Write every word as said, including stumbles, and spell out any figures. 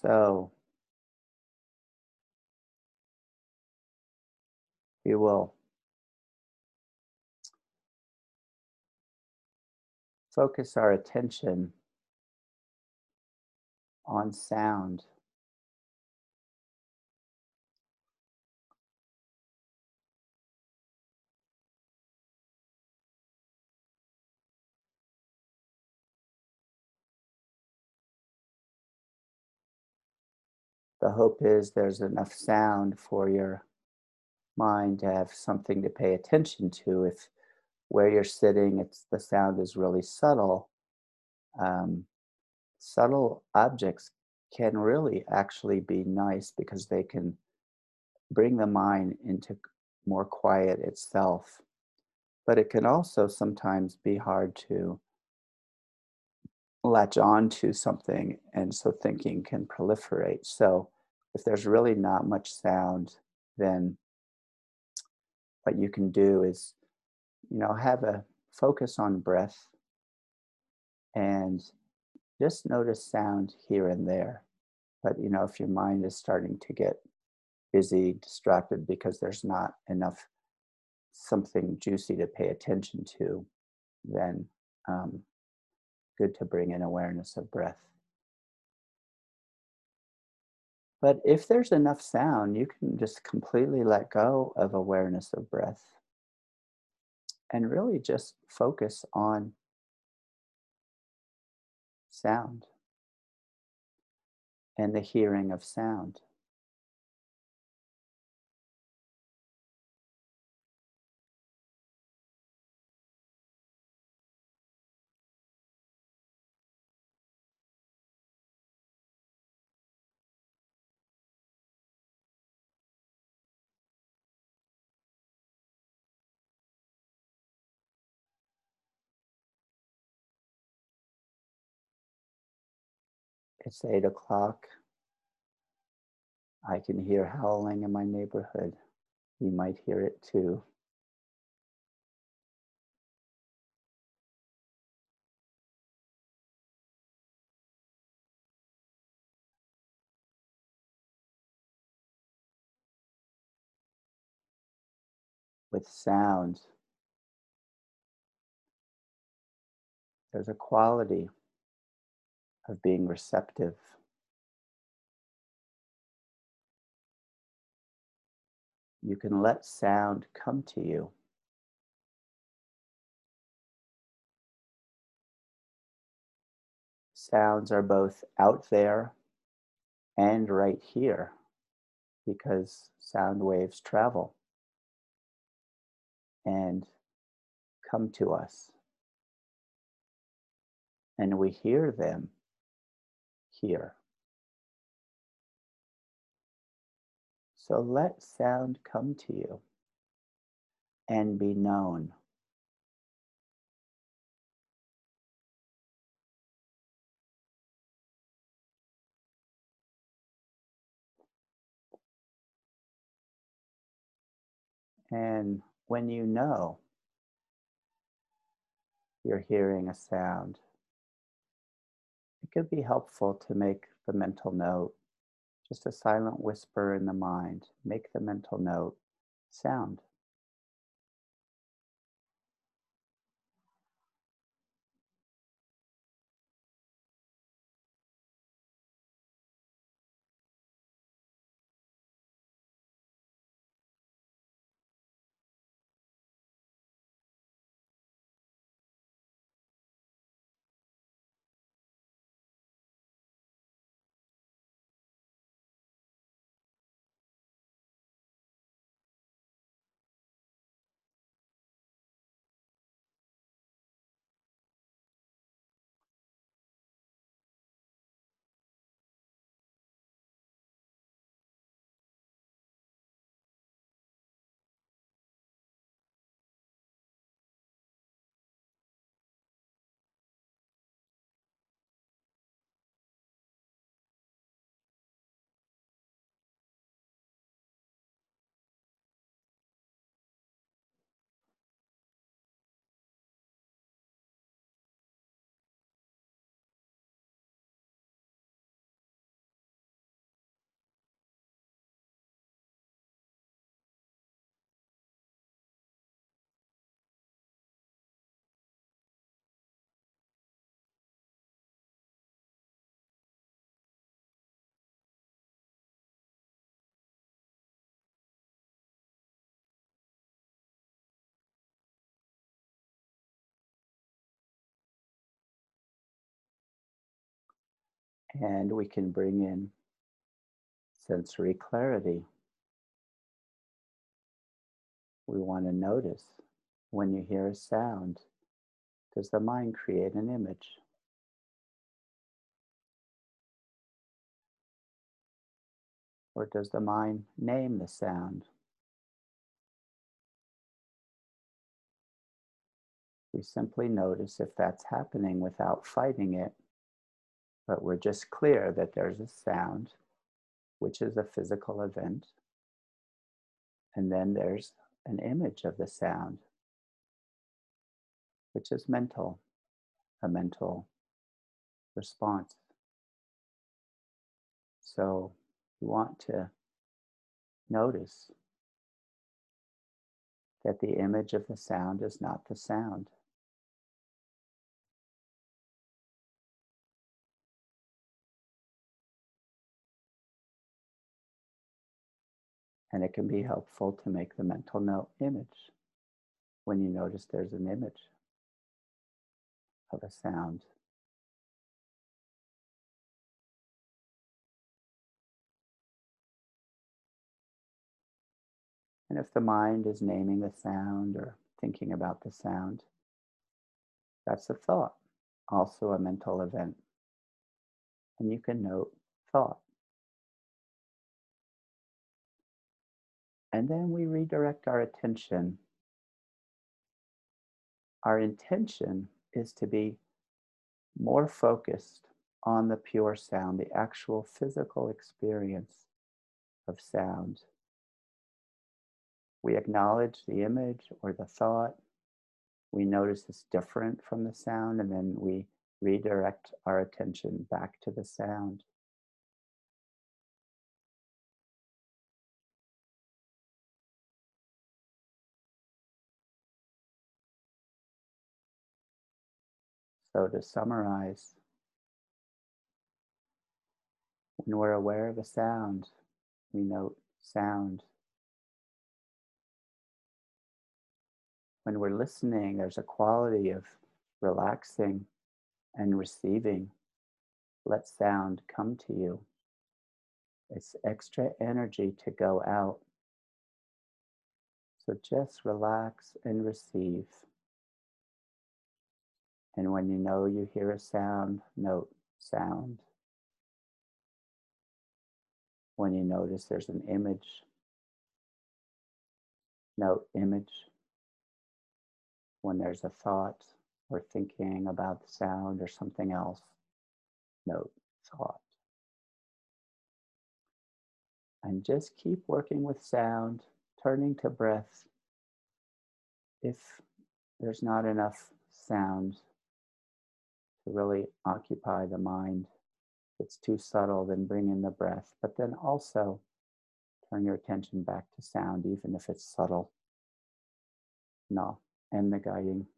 So we will focus our attention on sound. The hope is there's enough sound for your mind to have something to pay attention to. If where you're sitting, it's the sound is really subtle. Um, Subtle objects can really actually be nice because they can bring the mind into c- more quiet itself. But it can also sometimes be hard to latch on to something, and so thinking can proliferate. So if there's really not much sound, then what you can do is, you know, have a focus on breath and just notice sound here and there. But, you know, if your mind is starting to get busy, distracted because there's not enough something juicy to pay attention to, then um, good to bring in awareness of breath. But if there's enough sound, you can just completely let go of awareness of breath and really just focus on sound and the hearing of sound. It's eight o'clock. I can hear howling in my neighborhood. You might hear it too. With sound, there's a quality of being receptive. You can let sound come to you. Sounds are both out there and right here because sound waves travel and come to us, and we hear them here. So let sound come to you and be known. And when you know you're hearing a sound, it could be helpful to make the mental note, just a silent whisper in the mind. Make the mental note sound. And we can bring in sensory clarity. We want to notice when you hear a sound, does the mind create an image? Or does the mind name the sound? We simply notice if that's happening without fighting it, but we're just clear that there's a sound, which is a physical event, and then there's an image of the sound, which is mental, a mental response. So you want to notice that the image of the sound is not the sound. And it can be helpful to make the mental note image when you notice there's an image of a sound. And if the mind is naming the sound or thinking about the sound, that's a thought, also a mental event. And you can note thought. And then we redirect our attention. Our intention is to be more focused on the pure sound, the actual physical experience of sound. We acknowledge the image or the thought. We notice it's different from the sound, and then we redirect our attention back to the sound. So to summarize, when we're aware of a sound, we note sound. When we're listening, there's a quality of relaxing and receiving. Let sound come to you. It's extra energy to go out. So just relax and receive. And when you know you hear a sound, note sound. When you notice there's an image, note image. When there's a thought or thinking about the sound or something else, note thought. And just keep working with sound, turning to breath. If there's not enough sound to really occupy the mind, if it's too subtle, then bring in the breath. But then also turn your attention back to sound, even if it's subtle. No, end the guiding.